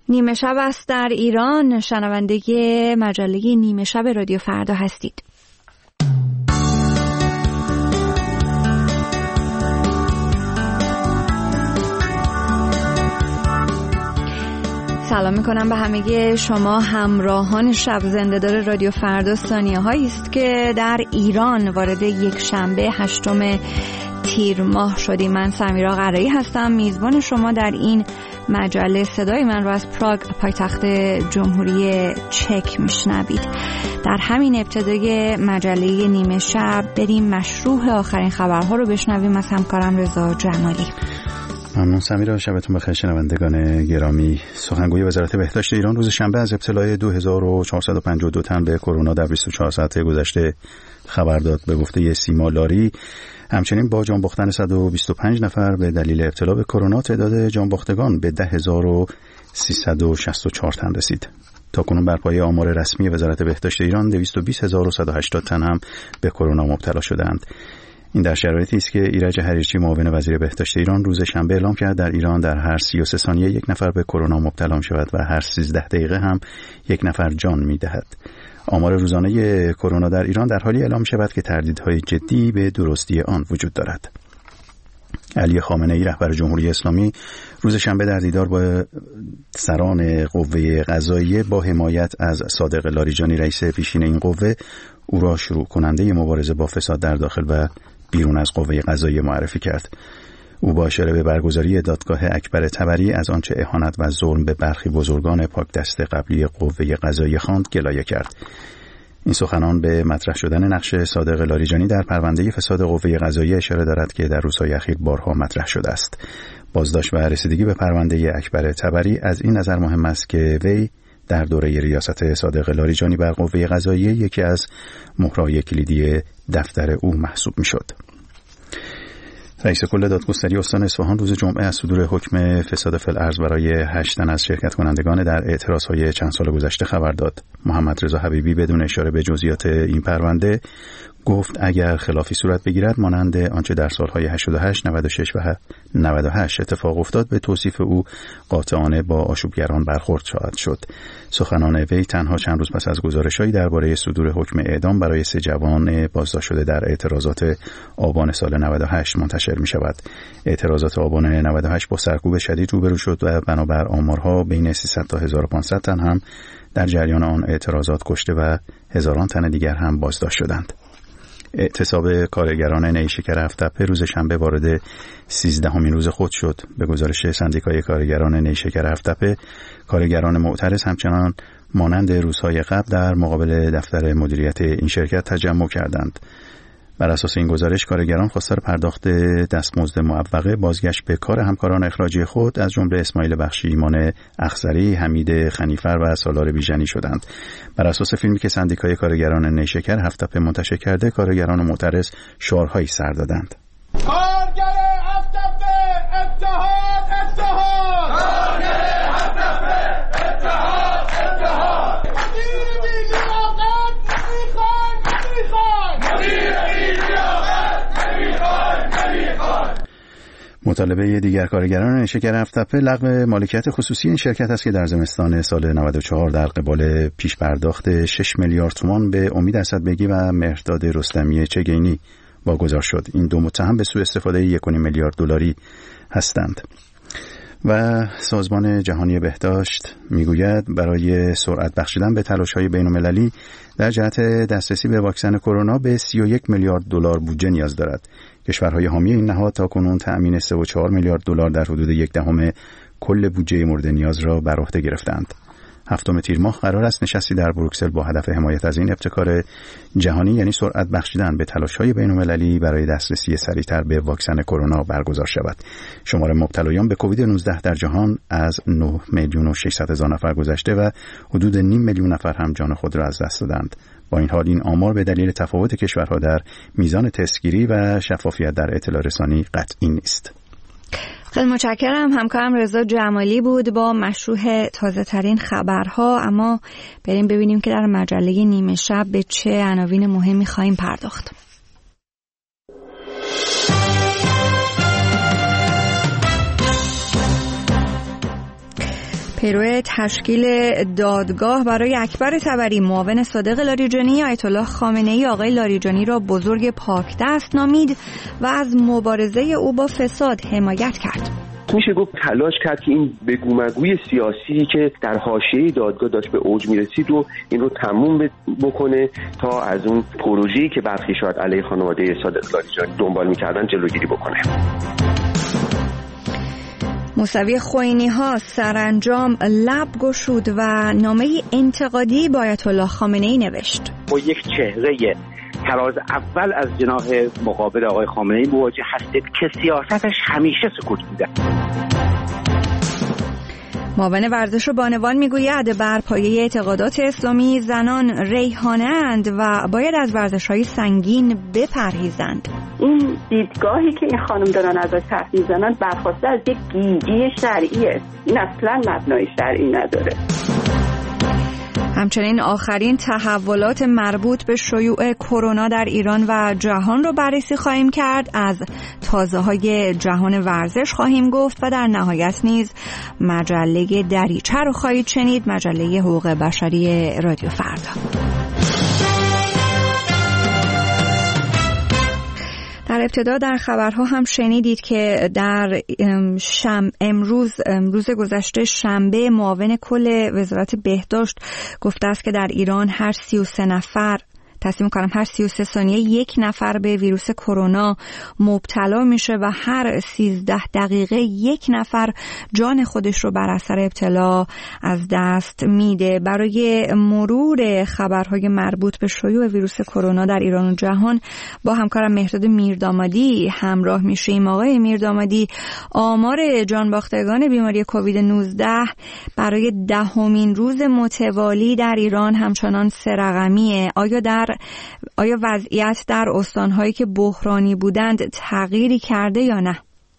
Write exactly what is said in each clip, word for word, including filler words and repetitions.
نیمه شب است در ایران. شنونده مجله نیمه شب رادیو فردا هستید. سلام میکنم به همه شما همراهان شب زنده‌دار رادیو فردا. ثانیه هایی است که در ایران وارد یک شنبه هشتم تیر ماه شدیم. من سمیرا قرایی هستم، میزبان شما در این مجله. صدای من رو از پراگ، پایتخت جمهوری چک میشنوید. در همین ابتدای مجله نیمه شب بریم مشروح آخرین خبرها رو بشنویم از همکارم رضا جمالی. ممنون سمیرا، شبتون بخیر شنوندگان گرامی. سخنگوی وزارت بهداشت ایران روز شنبه از ابتلای دو هزار و چهارصد و پنجاه و دو تن به کرونا در بیست و چهار ساعت گذشته خبر داد. به گفته سیما لاری، همچنین با جان باختن صد و بیست و پنج نفر به دلیل ابتلا به کرونا، تعداد جان باختگان به ده هزار و سیصد و شصت و چهار تن رسید. تاکنون بر پایه آمار رسمی وزارت بهداشت ایران دویست و بیست هزار و صد و هشتاد تن هم به کرونا مبتلا شدند. این در شرایطی است که ایرج حریرچی، معاون وزیر بهداشت ایران، روز شنبه اعلام کرد در ایران در هر سی و سه ثانیه یک نفر به کرونا مبتلا شود و هر سیزده دقیقه هم یک نفر جان می‌دهد. آمار روزانه کرونا در ایران در حالی اعلام شود که تردیدهای جدی به درستی آن وجود دارد. علی خامنه‌ای، رهبر جمهوری اسلامی، روز شنبه در دیدار با سران قوه قضاییه با حمایت از صادق لاریجانی، رئیس پیشین این قوه، او را شروع کننده مبارزه با فساد در داخل و بیرون از قوه قضاییه معرفی کرد. او با اشاره به برگزاری دادگاه اکبر طبری از آنچه اهانت و ظلم به برخی بزرگان پاک دست قبلی قوه قضاییه خواند گلایه کرد. این سخنان به مطرح شدن نقش صادق لاریجانی در پرونده فساد قوه قضاییه اشاره دارد که در روزهای اخیر بارها مطرح شده است. بازداشت و رسیدگی به پرونده اکبر طبری از این نظر مهم است که وی در دوره ریاست صادق لاریجانی بر قوه قضاییه یکی از مهرهای کلیدی دفتر او محسوب می‌شد. رئیس کل دادگستری استان اصفهان روز جمعه از صدور حکم فساد فی الارض برای هشت تن از شرکت کنندگان در اعتراضهای چند سال گذشته خبر داد. محمد رضا حبیبی بدون اشاره به جزئیات این پرونده گفت اگر خلافی صورت بگیرد مانند آنچه در سالهای هشتاد و هشت، نود و شش و نود و هشت اتفاق افتاد، به توصیف او قاطعانه با آشوبگران برخورد خواهد شد. سخنان وی تنها چند روز پس از گزارش‌هایی درباره صدور حکم اعدام برای سه جوان بازداشت شده در اعتراضات آبان سال نود و هشت منتشر می شود. اعتراضات آبان نود و هشت با سرکوب شدید روبرو شد و بنابر آمارها بین سیصد تا هزار و پانصد تن هم در جریان آن اعتراضات کشته و هزاران تن دیگر هم بازداشت شدند. اعتصاب کارگران نیشکر هفت‌تپه روز شنبه وارد سیزدهمین روز خود شد. به گزارش سندیکای کارگران نیشکر هفت‌تپه، کارگران معترض همچنان مانند روزهای قبل در مقابل دفتر مدیریت این شرکت تجمع کردند. بر اساس این گزارش، کارگران خواستار پرداخت دستمزد معوقه، بازگشت به کار همکاران اخراجی خود از جمله اسماعیل بخشی، ایمان اخضری، حمید خنیفر و سالار بیژنی شدند. بر اساس فیلمی که سندیکای کارگران نیشکر هفت‌تپه منتشر کرده، کارگران معترض شعارهایی سر دادند. کارگر هفت‌تپه اتحاد اتحاد، کارگر هفت‌تپه اتحاد اتحاد، مدیر بی لیاقت نمیخوان نمیخوان، مدیر بی لیاقت نمیخوان نمیخوان. مطالبه دیگر کارگران نیشکر هفت‌تپه لغو مالکیت خصوصی این شرکت است که در زمستان سال نود و چهار در قبال پیش پرداخت شش میلیارد تومان به امید اسدبگی و مهرداد رستمی چگینی واگذار شد. این دو متهم به سوء استفاده یک و نیم میلیارد دلاری هستند. و سازمان جهانی بهداشت میگوید برای سرعت بخشیدن به تلاش‌های بین‌المللی در جهت دسترسی به واکسن کرونا به سی و یک میلیارد دلار بودجه نیاز دارد. کشورهای حامی این نهاد تاکنون تأمین سه و چهار میلیارد دلار در حدود یک دهم کل بودجه مورد نیاز را بر عهده گرفتند. هفتم تیر ماه قرار است نشستی در بروکسل با هدف حمایت از این ابتکار جهانی، یعنی سرعت بخشیدن به تلاش‌های بین‌المللی برای دسترسی سریعتر به واکسن کرونا برگزار شود. شمار مبتلایان به کووید نوزده در جهان از نه میلیون و ششصد هزار نفر گذشته و حدود نیم میلیون نفر هم جان خود را از دست دادند. با این حال این آمار به دلیل تفاوت کشورها در میزان تستگیری و شفافیت در اطلاع رسانی قطعی نیست. خیلی متشکرم. همکارم رضا جمالی بود با مشروح تازه ترین خبرها. اما بریم ببینیم که در مجله نیمه شب به چه عناوین مهمی خواهیم پرداخت. پیرو تشکیل دادگاه برای اکبر طبری، معاون صادق لاریجانی آیت الله خامنه‌ای آقای لاریجانی را بزرگ پاکدست نامید و از مبارزه او با فساد حمایت کرد. میشه گفت تلاش کرد که این بگومگوی سیاسی که در حاشیه دادگاه داشت به اوج میرسید و این رو تموم بکنه تا از اون پروژه‌ای که برخی شاید علیه خانواده صادق لاریجانی دنبال میکردن جلوگیری بکنه. موسوی خوئینی ها سرانجام لب گشود و نامه انتقادی با آیت الله خامنه‌ای نوشت. با یک چهره تراز اول از جناح مقابل آقای خامنه‌ای مواجه هستید که سیاستش همیشه سکوت بوده. معاون ورزش و بانوان میگوید بر پایه اعتقادات اسلامی زنان ریحانه اند و باید از ورزش‌های سنگین بپرهیزند. این دیدگاهی که این خانم دارن ازش حرف میزنن برخواسته از یک گیجی شرعیه. این اصلا مبنای شرعی نداره. همچنین آخرین تحولات مربوط به شیوع کرونا در ایران و جهان رو بررسی خواهیم کرد. از تازه‌های جهان ورزش خواهیم گفت و در نهایت نیز مجله دریچه رو خواهید شنید، مجله حقوق بشری رادیو فردا. در ابتدا در خبرها هم شنیدید که در شم امروز امروز گذشته شنبه معاون کل وزارت بهداشت گفته است که در ایران هر سی و سه نفر تصمیم کنم هر سی و سه ثانیه یک نفر به ویروس کرونا مبتلا میشه و هر سیزده دقیقه یک نفر جان خودش رو بر اثر ابتلا از دست میده. برای مرور خبرهای مربوط به شیوع ویروس کرونا در ایران و جهان با همکارم مهرداد میردامادی همراه میشیم. آقای میردامادی، آمار جانباختگان بیماری کووید نوزده برای دهمین روز متوالی در ایران همچنان سه رقمیه. آیا در آیا وضعیت در استان‌هایی که بحرانی بودند تغییری کرده یا نه؟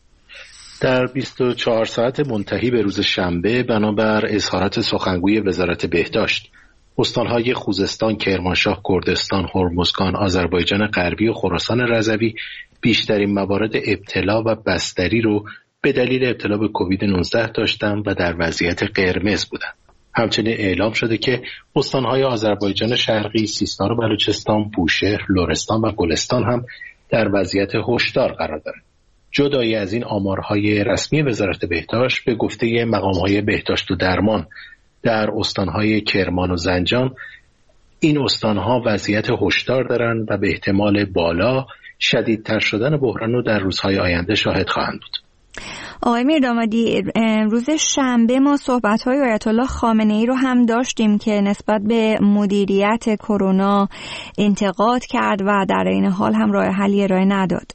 در بیست و چهار ساعت منتهی به روز شنبه بنابر اظهارات سخنگوی وزارت بهداشت، استان‌های خوزستان، کرمانشاه، کردستان، هرمزگان، آذربایجان غربی و خراسان رضوی بیشترین موارد ابتلا و بستری رو به دلیل ابتلا به کووید نوزده داشتند و در وضعیت قرمز بودند. همچنین اعلام شده که استان‌های آذربایجان شرقی، سیستان و بلوچستان، بوشهر، لرستان و گلستان هم در وضعیت هشدار قرار دارند. جدای از این آمارهای رسمی وزارت بهداشت، به گفته مقام‌های بهداشت و درمان در استان‌های کرمان و زنجان، این استان‌ها وضعیت هشدار دارند و به احتمال بالا شدیدتر شدن بحران رو در روزهای آینده شاهد خواهند بود. آقای میردامادی، روز شنبه ما صحبت‌های آیت الله خامنه‌ای رو هم داشتیم که نسبت به مدیریت کرونا انتقاد کرد و در این حال هم راه حلی ارائه نداد.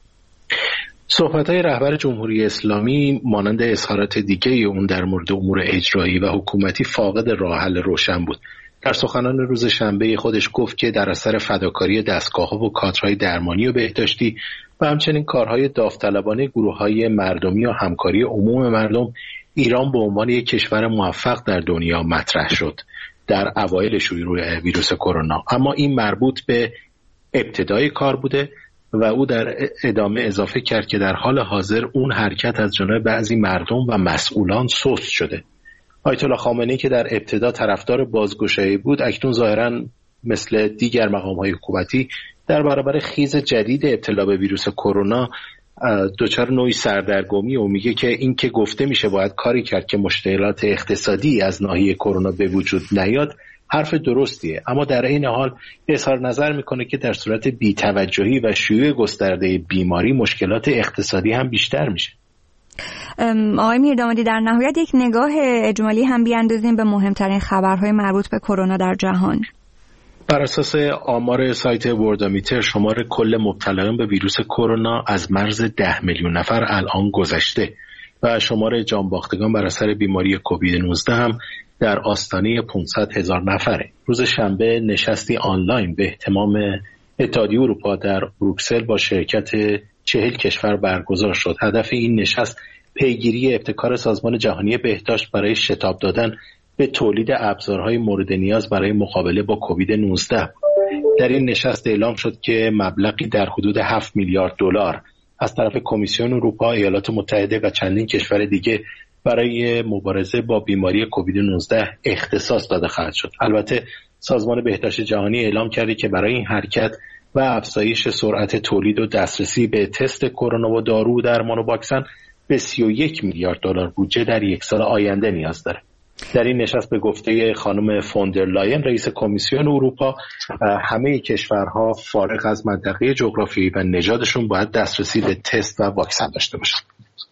صحبت‌های رهبر جمهوری اسلامی مانند اظهارات دیگه اون در مورد امور اجرایی و حکومتی فاقد راه حل روشن بود. در سخنان روز شنبه خودش گفت که در اثر فداکاری دستگاه‌ها و کادرهای درمانی و بهداشتی و همچنین کارهای داوطلبانه گروه‌های مردمی و همکاری عموم مردم، ایران به عنوان یک کشور موفق در دنیا مطرح شد در اوایل شیوع ویروس کرونا. اما این مربوط به ابتدای کار بوده و او در ادامه اضافه کرد که در حال حاضر اون حرکت از جانب بعضی مردم و مسئولان سست شده. آیت الله خامنه‌ای که در ابتدا طرفدار بازگشایی بود، اکنون ظاهراً مثل دیگر مقام‌های حکومتی در برابر خیز جدید ابتلا به ویروس کرونا دچار نوعی سردرگمی و میگه که این که گفته میشه باید کاری کرد که مشکلات اقتصادی از ناحیه کرونا به وجود نیاد حرف درستیه، اما در این حال اظهار نظر میکنه که در صورت بی‌توجهی و شیوع گسترده بیماری مشکلات اقتصادی هم بیشتر میشه. آقای میردامادی، در نهایت یک نگاه اجمالی هم بیاندازیم به مهمترین خبرهای مربوط به کرونا در جهان. بر اساس آمار سایت وردامیتر، شمار کل مبتلایان به ویروس کرونا از مرز ده میلیون نفر الان گذشته و شمار جانباختگان بر اثر بیماری کووید نوزده هم در آستانه پانصد هزار نفره. روز شنبه نشستی آنلاین به اهتمام اتحادیه اروپا در بروکسل با شرکت چهل کشور برگزار شد. هدف این نشست پیگیری ابتکار سازمان جهانی بهداشت برای شتاب دادن به تولید ابزارهای مورد نیاز برای مقابله با کووید نوزده. در این نشست اعلام شد که مبلغی در حدود هفت میلیارد دلار از طرف کمیسیون اروپا، ایالات متحده و چندین کشور دیگه برای مبارزه با بیماری کووید نوزده اختصاص داده خواهد شد. البته سازمان بهداشت جهانی اعلام کرده که برای این حرکت و افزایش سرعت تولید و دسترسی به تست کرونا و دارو، درمان و واکسن به سی و یک میلیارد دلار بودجه در یک سال آینده نیاز داره. در این نشست به گفته خانم فوندر لاین رئیس کمیسیون اروپا، همه کشورها فارغ از منطقه جغرافیایی و نژادشون باید دسترسی به تست و واکسن داشته باشند.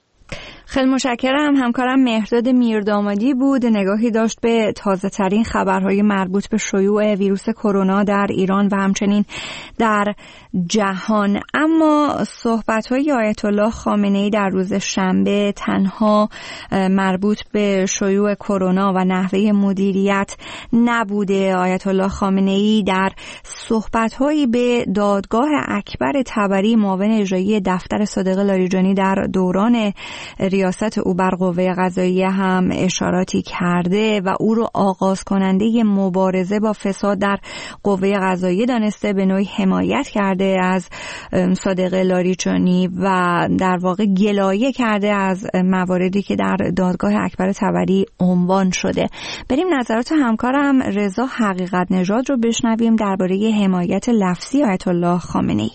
خیلی متشکرم. همکارم مهرداد میردامادی بود، نگاهی داشت به تازه ترین خبرهای مربوط به شیوع ویروس کرونا در ایران و همچنین در جهان. اما صحبت‌های آیت الله خامنه‌ای در روز شنبه تنها مربوط به شیوع کرونا و نحوه مدیریت نبوده. آیت الله خامنه‌ای در صحبت‌هایی به دادگاه اکبر طبری معاون اجرایی دفتر صادق لاریجانی در دوران ریاست او بر قوه قضاییه هم اشاراتی کرده و او رو آغاز کننده مبارزه با فساد در قوه قضاییه دانسته، به نوعی حمایت کرده از صادق لاریجانی و در واقع گلایه کرده از مواردی که در دادگاه اکبر طبری عنوان شده. بریم نظرات همکارم رضا حقیقت نژاد رو بشنویم درباره حمایت لفظی آیت الله خامنه‌ای.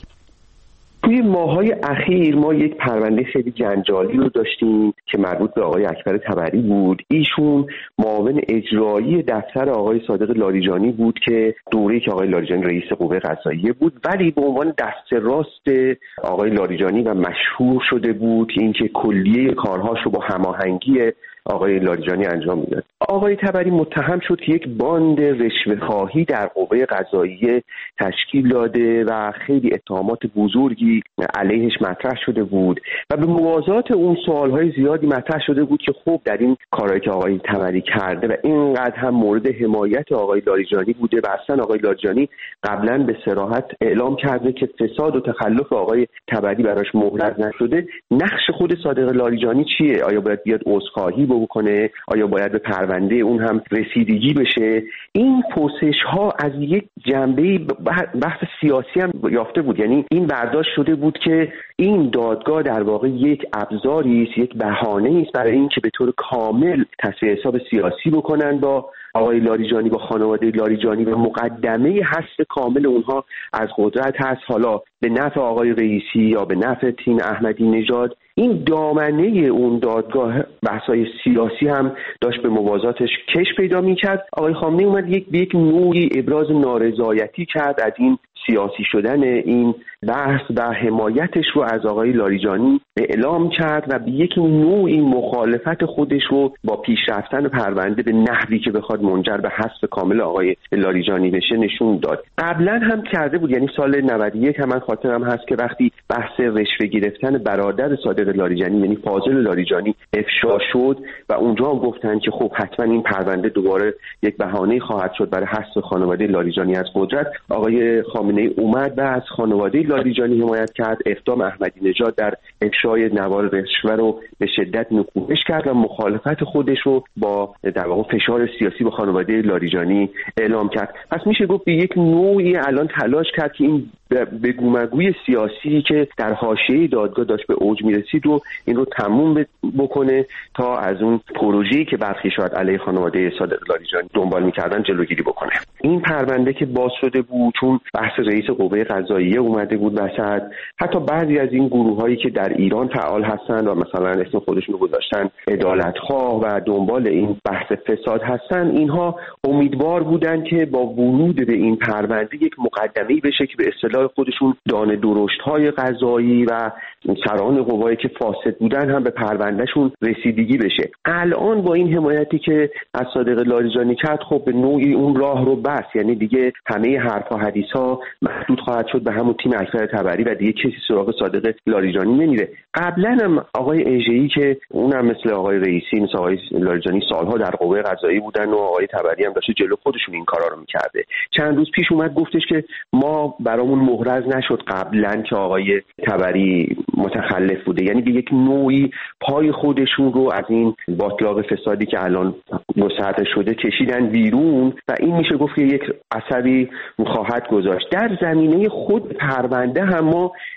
توی ماهای اخیر ما یک پرونده خیلی جنجالی رو داشتیم که مربوط به آقای اکبر طبری بود. ایشون معاون اجرایی دفتر آقای صادق لاریجانی بود که دوره‌ای که آقای لاریجانی رئیس قوه قضاییه بود، ولی به عنوان دست راست آقای لاریجانی و مشهور شده بود که اینکه کلیه کارهاش رو با هماهنگی آقای لاریجانی انجام میداد. آقای طبری متهم شد که یک باند رشوه‌خواهی در قوه قضاییه تشکیل داده و خیلی اتهامات بزرگی علیهش مطرح شده بود و به موازات اون سوالهای زیادی مطرح شده بود که خب در این کارهایی که آقای طبری کرده و اینقدر هم مورد حمایت آقای لاریجانی بوده و اصلا آقای لاریجانی قبلا به صراحت اعلام کرده که فساد و تخلف آقای طبری براش مهلت نشده. نقش خود صادق لاریجانی چیه؟ آیا باید بیاد عذرخواهی بکنه؟ آیا باید به پرونده اون هم رسیدگی بشه؟ این پرسش ها از یک جنبه بحث سیاسی هم یافته بود. یعنی این برداشت شده بود که این دادگاه در واقع یک ابزاری است، یک بهانه است برای این که به طور کامل تصفیه حساب سیاسی بکنن با آقای لاریجانی، با خانواده لاریجانی و مقدمه حذف کامل اونها از قدرت هست، حالا به نفع آقای رئیسی یا به نفع تیم احمدی نژاد. این دامنه اون دادگاه بحث‌های سیاسی هم داشت به موازاتش کش پیدا می‌کرد. آقای خامنه‌ای اومد یک به یک نوعی ابراز نارضایتی کرد از این سیاسی شدن این بحث و حمایتش رو از آقای لاریجانی اعلام کرد و به یک نوعی مخالفت خودش رو با پیشرفتن پرونده به نحوی که بخواد منجر به حذف کامل آقای لاریجانی بشه نشون داد. قبلا هم کرده بود، یعنی سال نود و یک هم من خاطرم هست که وقتی بحث رشوه گرفتن برادر صادق لاریجانی یعنی فاضل لاریجانی افشا شد و اونجا هم گفتن که خب حتما این پرونده دوباره یک بهانه خواهد شد برای حذف خانواده لاریجانی از قدرت، آقای خامنه‌ای اومد و از خانواده لاریجانی حمایت کرد. اقدام احمدی نژاد در افشای نوار رشوه رو به شدت نکوهش کرد و مخالفت خودش رو با در واقع فشار سیاسی به خانواده لاریجانی اعلام کرد. پس میشه گفت به یک نوعی الان تلاش کرد که این بگومگوی سیاسی که در حاشیه دادگاه داشت به اوج میرسید و این رو تموم بکنه تا از اون پروژه‌ای که برخی شاید علیه خانواده صادق لاریجانی دنبال میکردن جلوگیری بکنه. این پرونده که باز شده بود چون بحث رئیس قوه قضاییه اومده بود وسط، حتی بعضی از این گروه‌هایی که در ایران فعال هستند و مثلا اسم خودشون رو گذاشتن عدالت‌خواه و دنبال این بحث فساد هستن، اینها امیدوار بودن که با ورود به این پرونده یک مقدمه‌ای بشه که به اصطلاح خودشون دانه درشت‌های قضایی و سران قوایی که فاسد بودن هم به پروندهشون رسیدگی بشه. الان با این حمایتی که از صادق لاریجانی کرد خب به نوعی اون راه رو بس، یعنی دیگه همه حرفا حدیثا محدود خواهد شد به همون تیم اکبر طبری و دیگه کسی سراغ صادق لاریجانی نمیره. قبلا هم آقای اژه‌ای که اونم مثل آقای رئیسی مثل آقای لاریجانی سالها در قوه قضایی بودن و آقای طبری هم داشته جلو خودشون این کارا رو میکرده. چند روز پیش اومد گفتش که ما برامون محرز نشد قبلا که آقای طبری متخلف بوده، یعنی به یک نوعی پای خودشون رو از این باطلاق فسادی که الان گسترده شده کشیدن بیرون و این میشه گفت که یک اثری خواهد گذاشت. در زمینه خود پرونده هم ما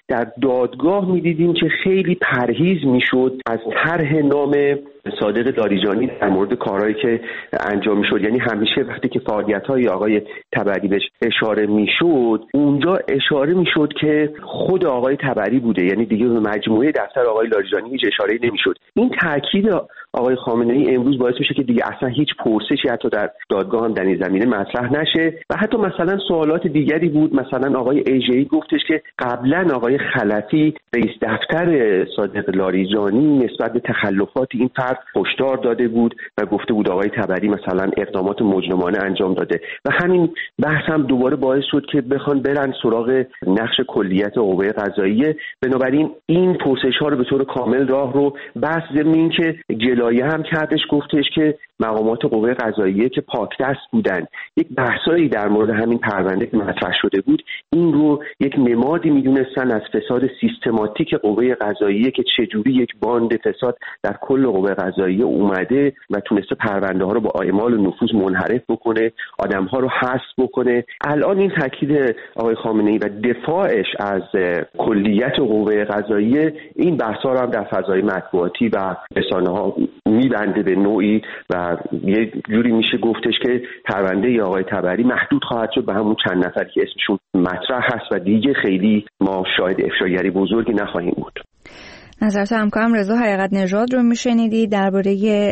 در دادگاه می‌دیدیم که خیلی پرهیز می‌شد از طرح نام صادق لاریجانی در مورد کارهایی که انجام می‌شد. یعنی همیشه وقتی که فعالیت‌های آقای تبری بهش اشاره می‌شد، اونجا اشاره می‌شد که خود آقای تبری بوده، یعنی دیگه به مجموعه دفتر آقای لاریجانی هیچ اشاره‌ای نمی‌شد. این تاکید آقای خامنه‌ای امروز باعث میشه که دیگه اصلا هیچ پرسشی حتی در دادگاه هم در این زمینه مطرح نشه و حتی مثلا سوالات دیگری بود. مثلا آقای ایجی گفتش که قبلا آقای خلفی رئیس دفتر صادق لاریجانی نسبت به تخلفات این فرد هشدار داده بود و گفته بود آقای تبری مثلا اقدامات مجرمانه انجام داده و همین بحث هم دوباره باعث شد که بخوان برن سراغ نقش کلیت قوه قضاییه. بنابراین این پرسش‌ها رو به طور کامل راه رو بس ضمن که جلایه هم کردش، گفتش که مقامات قوه قضاییه که پاکدست بودن یک بحثایی در مورد همین پرونده که مطرح شده بود این رو یک نمادی میدونستن از فساد سیستماتیک قوه قضاییه که چجوری یک باند فساد در کل قوه قضاییه اومده و تونسته پرونده ها رو با اعمال و نفوذ منحرف بکنه، آدم ها رو حذف بکنه. الان این تاکید آقای خامنه‌ای و دفاعش از کلیت قوه قضاییه این بحثا رو هم در فضای مطبوعاتی و رسانه ها میبنده به نوعی و یه جوری میشه گفتش که پرونده آقای تبری محدود خواهد شد به همون چند نفری که اسمشون مطرح هست و دیگه خیلی ما شاهد افشاگری بزرگی نخواهیم بود. نظرات همکارم رضا حقیقت نژاد رو میشنیدی درباره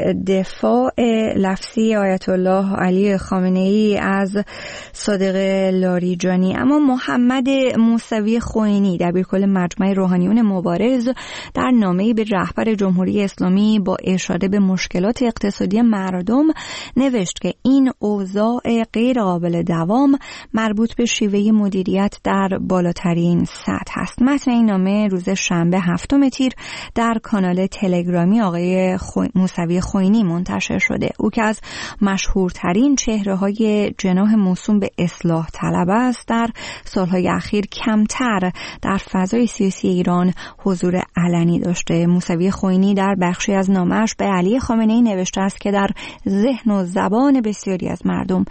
دفاع لفظی آیت الله علی خامنه‌ای از صادق لاریجانی. اما محمد موسوی خوئینی دبیرکل مجمع روحانیون مبارز در نامه‌ای به رهبر جمهوری اسلامی با اشاره به مشکلات اقتصادی مردم نوشت که این اوضاع غیر قابل دوام مربوط به شیوه مدیریت در بالاترین سطح است. متن این نامه روز شنبه هفتم تیر در کانال تلگرامی آقای خو... موسوی خوئینی منتشر شده. او که از مشهورترین چهره‌های جناح موسوم به اصلاح طلب است، در سالهای اخیر کمتر در فضای سیاسی ایران حضور علنی داشته. موسوی خوئینی در بخشی از نامه‌اش به علی خامنه‌ای نوشته است که در ذهن و زبان بسیاری از مردم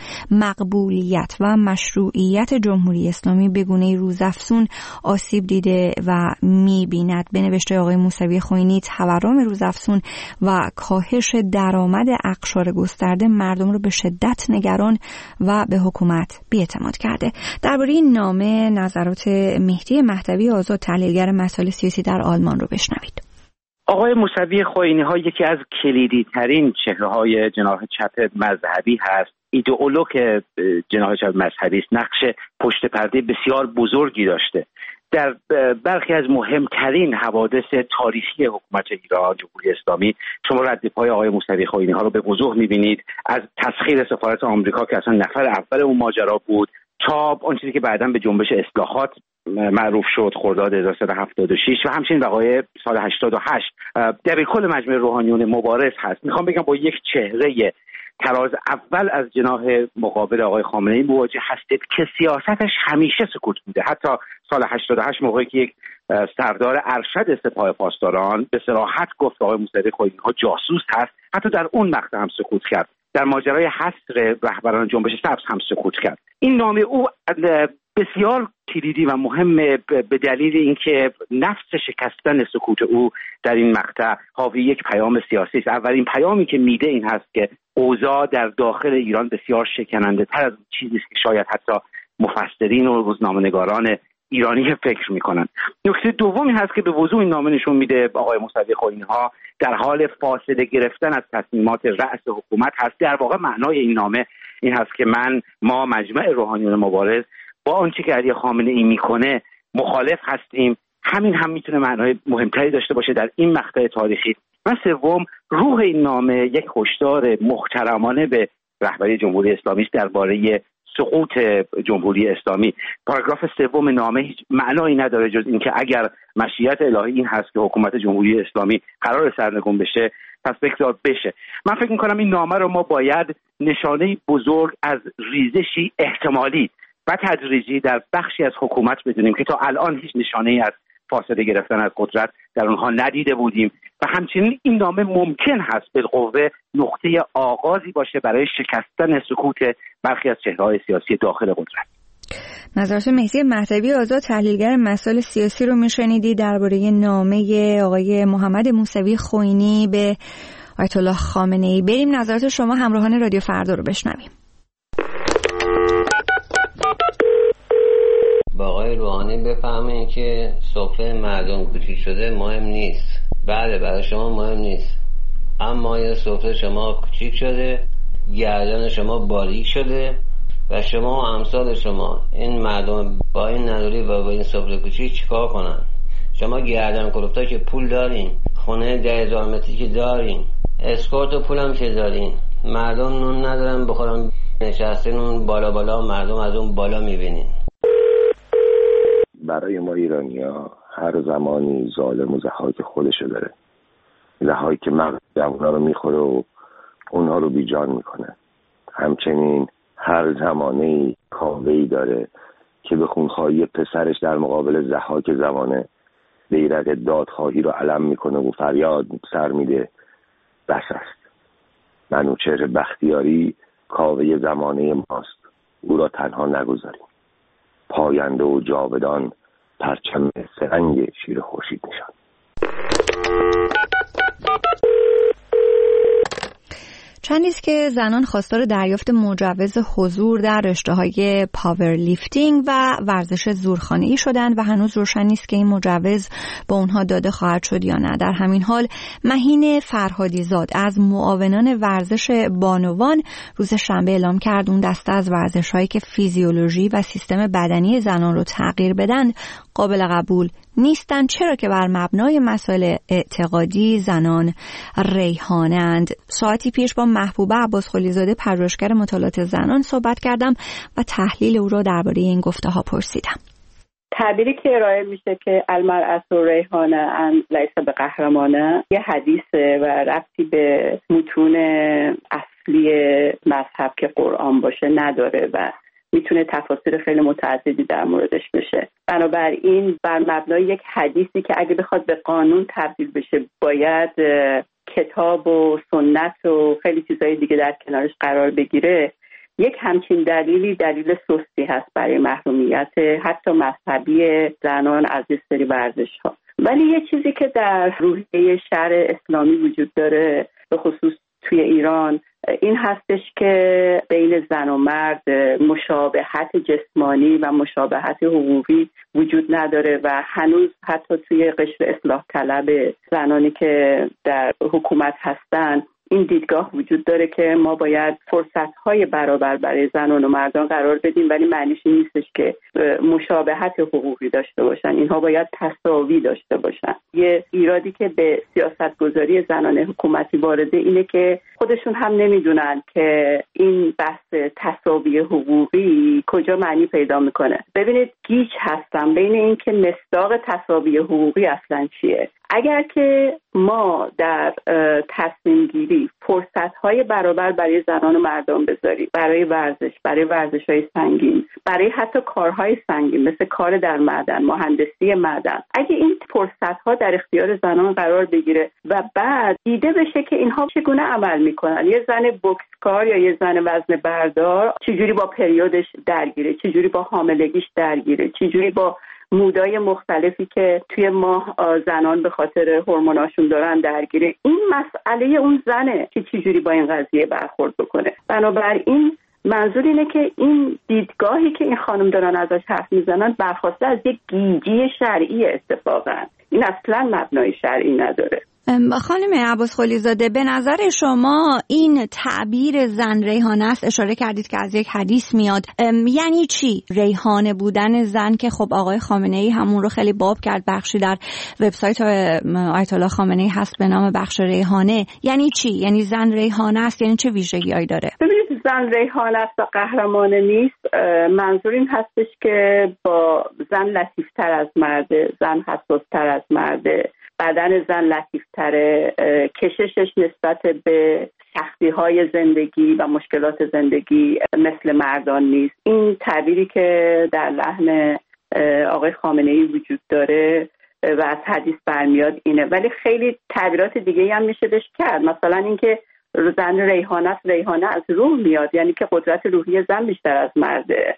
مقبولیت و مشروعیت جمهوری اسلامی به گونه‌ای روزافزون آسیب دیده و می‌بیند. به نوشته آقای موسوی خوئینی، تورم روزافزون و کاهش درآمد اقشار گسترده مردم رو به شدت نگران و به حکومت بی‌اعتماد کرده. درباره این نامه نظرات مهدی مهدوی آزاد، تحلیلگر مسائل سیاسی در آلمان، رو بشنوید. آقای موسوی خوئینی ها یکی از کلیدی ترین چهره های جناح چپ مذهبی هست. ایدئولوگ جناح چپ مذهبی است. نقش پشت پرده بسیار بزرگی داشته در برخی از مهمترین حوادث تاریخی حکومت ایران جمهوری اسلامی. شما رد پای آقای موسوی خوئینی ها رو به وضوح می‌بینید، از تسخیر سفارت آمریکا که اصلا نفر اول اون ماجرا بود تا اون چیزی که بعداً به جنبش اصلاحات معروف شد خرداد هزار و سیصد و هفتاد و شش و همچنین وقایع سال هشتاد و هشت دبیرکل مجمع روحانیون مبارز هست. میخوام بگم با یک چهره تراز اول از جناح مقابل آقای خامنه‌ای مواجه هستید که سیاستش همیشه سکوت بوده. حتی سال هشتاد و هشت موقعی که یک سردار ارشد سپاه پاسداران به صراحت گفت آقای موسوی خوئینی ها جاسوس هست، حتی در اون مقطع هم سکوت کرد. در ماجرای حصر رهبران جنبش سبز هم سکوت کرد. این نامه او بسیار کلیدی و مهم به دلیل اینکه نفس شکستن سکوت او در این مقطع حاوی یک پیام سیاسی است. اولین پیامی که میده این هست که اوضاع در داخل ایران بسیار شکننده تر از چیزی است که شاید حتی مفسرین و روزنامه‌نگاران ایرانی فکر میکنن. نکته دومی هست که به وضوح این نامه نشون میده آقای موسوی خوئینی ها در حال فاصله گرفتن از تصمیمات رأس حکومت هست. در واقع معنای این نامه این هست که من ما مجمع روحانیون مبارز با آنچه که علی خامنه‌ای میکنه مخالف هستیم. همین هم میتونه معنای مهمتری داشته باشه در این مقطع تاریخی. و سوم، روح این نامه یک هشدار محترمانه به رهبری جمهوری اسلامی است درباره سقوط جمهوری اسلامی. پاراگراف سوم نامه هیچ معنایی نداره جز اینکه اگر مشیت الهی این هست که حکومت جمهوری اسلامی قرار سرنگون بشه پس بگذار بشه. من فکر میکنم این نامه رو ما باید نشانه بزرگ از ریزشی احتمالی و تدریجی در بخشی از حکومت بدونیم که تا الان هیچ نشانه‌ای از فاصله گرفتن از قدرت در اونها ندیده بودیم و همچنین این نامه ممکن هست بالقوه نقطه آغازی باشه برای شکستن سکوت برخی از چهره‌های سیاسی داخل قدرت. نظرات مهدی مهدوی آزاد، تحلیلگر مسائل سیاسی رو میشنیدی درباره نامه آقای محمد موسوی خوئینی به آیت الله خامنه ای. بریم نظرات شما همراهان رادیو فردا رو بشنویم. با آقای روحانی بفهمین که سفره مردم کوچیک شده مهم نیست. بله برای شما مهم نیست، اما یه سفره شما کوچیک شده، گردن شما باریک شده و شما و امثال شما این مردم با این نداری و با این سفره کوچیک چیکار کنن؟ شما گردن کلفتا که پول دارین، خونه ده هزار متری که دارین، اسکورت و پولم که دارین، مردم نون ندارن بخورن، نشستین اون بالا بالا مردم از اون بالا میبینین. برای ما ایرانی‌ها هر زمانی ظالم و ضحاک خودشو داره، ضحاکی که مغز جوونا رو میخوره و اونها رو بیجان میکنه. همچنین هر زمانه‌ای کاوه‌ای داره که به خونخواهی پسرش در مقابل ضحاک زمانه بیرق دادخواهی رو علم میکنه و فریاد سر میده بس است. منوچهر بختیاری کاوه زمانه ماست، او را تنها نگذاریم. پاینده و جاودان پرچم سرنگ شیر خورشید نشان. چندی است که زنان خواستار دریافت مجوز حضور در رشته‌های پاور لیفتینگ و ورزش زورخانه‌ای شدند و هنوز روشن نیست که این مجوز به اونها داده خواهد شد یا نه. در همین حال مهین فرهادی زاد از معاونان ورزش بانوان روز شنبه اعلام کرد اون دسته از ورزش‌هایی که فیزیولوژی و سیستم بدنی زنان رو تغییر بدن قابل قبول نیستند، چرا که بر مبنای مسائل اعتقادی زنان ریحانه‌اند. ساعتی پیش با محبوبه عباس خلیزاده پژوهشگر مطالعات زنان صحبت کردم و تحلیل او را درباره این گفته‌ها پرسیدم. تعبیری که ارائه میشه که المرأة ریحانه ان لیس بقهرمانه یه حدیثه و ربطی به متون اصلی مذهب که قرآن باشه نداره و میتونه تفاسیر خیلی متعددی در موردش بشه. بنابراین بر مبنای یک حدیثی که اگه بخواد به قانون تبدیل بشه باید کتاب و سنت و چیزای چیزهای دیگه در کنارش قرار بگیره، یک همچین دلیلی دلیل سستی هست برای محرومیت حتی مذهبی زنان از یه سری ورزش‌ها. ولی یه چیزی که در روحیه شرع اسلامی وجود داره به خصوص توی ایران این هستش که بین زن و مرد مشابهت جسمانی و مشابهت حقوقی وجود نداره و هنوز حتی توی قشر اصلاح طلب زنانی که در حکومت هستن این دیدگاه وجود داره که ما باید فرصت‌های برابر برای زنان و مردان قرار بدیم، ولی معنیش این نیستش که مشابهت حقوقی داشته باشن. اینها باید تساوی داشته باشن. یه ایرادی که به سیاستگذاری زنان حکومتی وارده اینه که خودشون هم نمیدونن که این بحث تساوی حقوقی کجا معنی پیدا میکنه. ببینید گیج هستم بین این که مصداق تساوی حقوقی اصلا چیه. اگر که ما در تصمیم گیری فرصت‌های برابر برای زنان و مردان بذاریم، برای ورزش، برای ورزش‌های سنگین، برای حتی کارهای سنگین مثل کار در معدن، مهندسی معدن، اگه این فرصت‌ها در اختیار زنان قرار بگیره و بعد دیده بشه که اینها چگونه عمل میکنن، یه زن بوکسکار یا یه زن وزن بردار چجوری با پریودش درگیره، چجوری با حاملگیش درگیره، چجوری با مودای مختلفی که توی ماه زنان به خاطر هورموناشون دارن درگیره، این مسئله اون زنه که چجوری با این قضیه برخورد بکنه. بنابراین منظور اینه که این دیدگاهی که این خانم دارن ازش حرف میزنن برخواسته از یک گیجی شرعی اتفاقا، این اصلا مبنای شرعی نداره. خانم عباس خلیزاده، به نظر شما این تعبیر زن ریحانه است، اشاره کردید که از یک حدیث میاد، یعنی چی ریحانه بودن زن که خب آقای خامنه ای همون رو خیلی باب کرد، بخشی در وبسایت آیت الله خامنه ای هست به نام بخش ریحانه، یعنی چی؟ یعنی زن ریحانه است، یعنی چه ویژگی‌هایی داره؟ ببینید زن ریحانه است و قهرمانه نیست، منظور این هستش که با زن لطیف‌تر از مرده، زن حساس‌تر از مرده، بدن زن لطیفتره، کششش نسبت به سختی‌های زندگی و مشکلات زندگی مثل مردان نیست. این تعبیری که در لحن آقای خامنه‌ای وجود داره و از حدیث برمیاد اینه، ولی خیلی تعبیرات دیگه‌ای هم میشه بهش کرد. مثلا اینکه زن ریحانه است، ریحانه از روح میاد، یعنی که قدرت روحی زن بیشتر از مرده.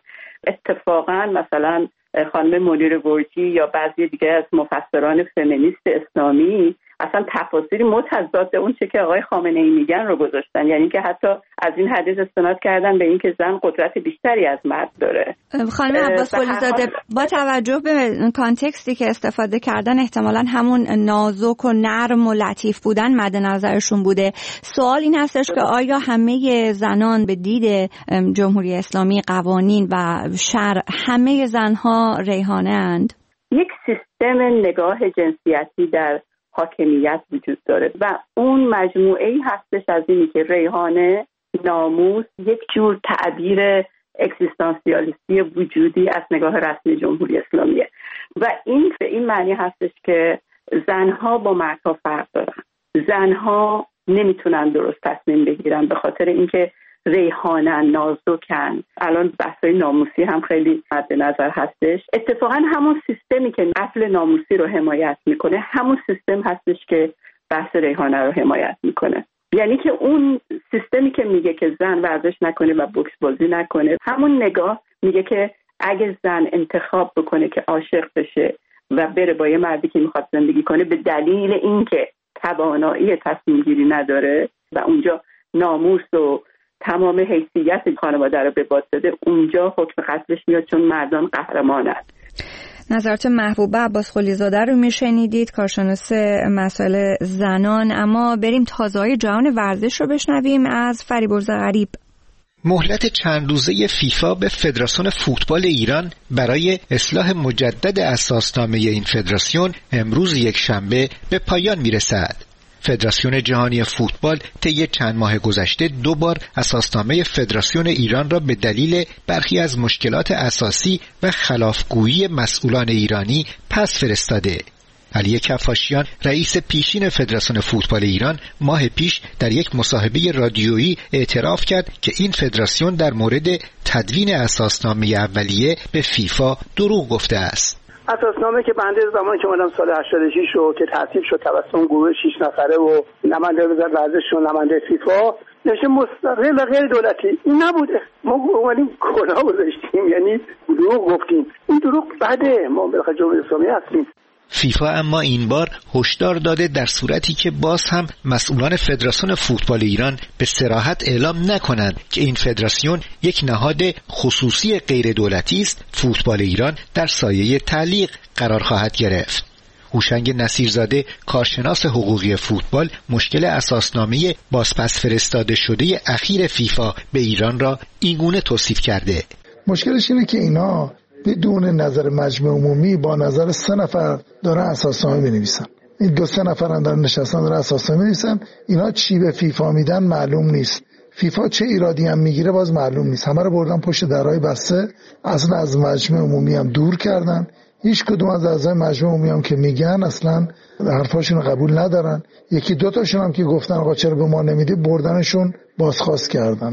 اتفاقا مثلا خانم منیر گرجی یا بعضی دیگه از مفسران فمینیست اسلامی اصلا تفاسیری متضاد اون چه که آقای خامنه ای میگن رو گذاشتن، یعنی که حتی از این حدیث استناد کردن به این که زن قدرت بیشتری از مرد داره. خانم عباس قلی‌زاده، با توجه به کانتکستی که استفاده کردن احتمالاً همون نازک و نرم و لطیف بودن مد نظرشون بوده. سوال این هستش که آیا همه زنان به دید جمهوری اسلامی، قوانین و شرع، همه زنها ریحانه اند؟ یک سیستم نگاه جنسیتی در حاکمیت وجود داره و اون مجموعه ای هستش از اینی که ریحانه، ناموس، یک جور تعبیر اکزیستانسیالیستی وجودی از نگاه رسمی جمهوری اسلامیه و این به این معنی هستش که زنها با مردها فرق دارن. زنها نمیتونن درست تصمیم بگیرن به خاطر اینکه ریحانه، نازکن. الان بحثای ناموسی هم خیلی مد نظر هستش. اتفاقا همون سیستمی که قتل ناموسی رو حمایت میکنه همون سیستم هستش که بحث ریحانه رو حمایت میکنه. یعنی که اون سیستمی که میگه که زن ورزش نکنه و بوکس بازی نکنه، همون نگاه میگه که اگه زن انتخاب بکنه که عاشق بشه و بره با یه مردی که میخواد زندگی کنه به دلیل اینکه توانایی تصمیم گیری نداره و اونجا ناموس و تمام حیثیت خانواده رو به باد داده، اونجا حکم قتلش میاد چون مردان قهرمانند. نظرات محبوبه عباس قلی‌زاده رو میشنیدید، کارشناس مسائل زنان. اما بریم تازه‌های جهان ورزش رو بشنویم از فریبرز غریب. مهلت چند روزه فیفا به فدراسیون فوتبال ایران برای اصلاح مجدد اساسنامه این فدراسیون امروز یک شنبه به پایان میرسد. فدراسیون جهانی فوتبال طی چند ماه گذشته دو بار اساسنامه فدراسیون ایران را به دلیل برخی از مشکلات اساسی و خلافگویی مسئولان ایرانی پس فرستاده. علی کفاشیان رئیس پیشین فدراسیون فوتبال ایران ماه پیش در یک مصاحبه رادیویی اعتراف کرد که این فدراسیون در مورد تدوین اساسنامه اولیه به فیفا دروغ گفته است. اساسنامه که بنده زمانی که اومدم سال هشتاد و شش رو که ترتیب شد توسط گروه شش نفره و نماینده وزارت ورزش و نماینده فیفا نشه مستقل و غیر دولتی، این نبوده. ما اومدیم کلا گذاشتیم، یعنی دروغ گفتیم. این دروغ بده، ما بالاخره جمهوری اسلامی هستیم. فیفا اما این بار هشدار داده در صورتی که باز هم مسئولان فدراسیون فوتبال ایران به صراحت اعلام نکنند که این فدراسیون یک نهاد خصوصی غیر دولتی است، فوتبال ایران در سایه تعلیق قرار خواهد گرفت. هوشنگ نصیرزاده کارشناس حقوقی فوتبال مشکل اساسنامه بازپس فرستاده شده اخیر فیفا به ایران را اینگونه توصیف کرده. مشکلش اینه که اینا بدون نظر مجمع عمومی با نظر سه نفر دارن اساسنامه می‌نویسن. این دو سه نفر هم دارن نشستن دارن اساسنامه می‌نویسن. اینا چی به فیفا میدن معلوم نیست. فیفا چه ایرادی هم میگیره باز معلوم نیست. همه رو بردن پشت درهای بسته، اصلا از مجمع عمومی هم دور کردن. هیچ کدوم از اعضای مجمع عمومی هم که میگن اصلا حرفاشون رو قبول ندارن. یکی دو تاشون هم که گفتن آقا چرا به ما نمیدی، بردنشون بازخواست کردن.